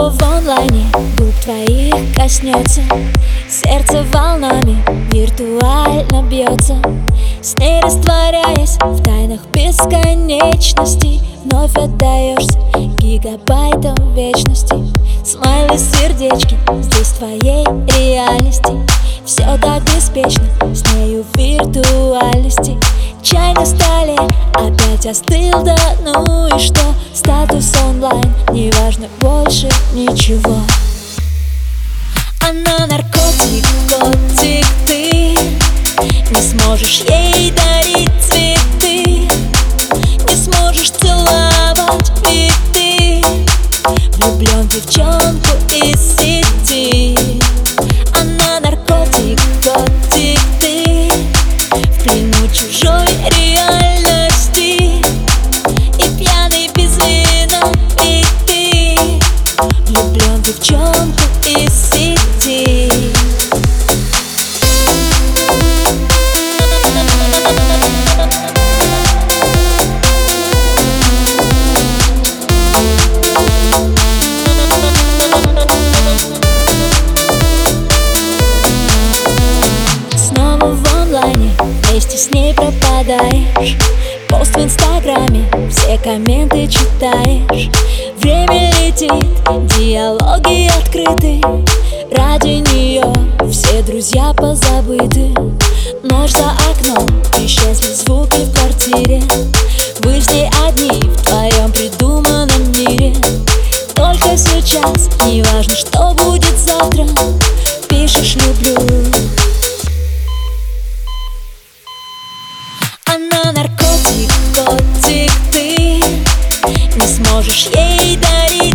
Снова в онлайне губ твоих коснется, сердце волнами виртуально бьется. С ней растворяясь в тайнах бесконечности, вновь отдаешься гигабайтам вечности. Смайли, сердечки, здесь в твоей реальности. Все так беспечно, с нею в виртуальности. Чай на столе опять остыл, да ну и что? Статус онлайн, неважно больше ничего. Она наркотик, котик, ты не сможешь ей дарить цветы, не сможешь целовать, ведь ты влюблен в девчонку из сети. Она наркотик, котик, ты в плену чужой реальности и пьяный без вина, ведь ты влюблен в девчонку из сети. Вместе с ней пропадаешь, пост в инстаграме, все комменты читаешь. Время летит, диалоги открыты, ради нее все друзья позабыты. Ночь за окном, исчезли звуки в квартире. Вы с ней одни в твоем придуманном мире. Только сейчас, неважно, что будет завтра, пишешь «люблю». Она наркотик, котик, ты не сможешь ей дарить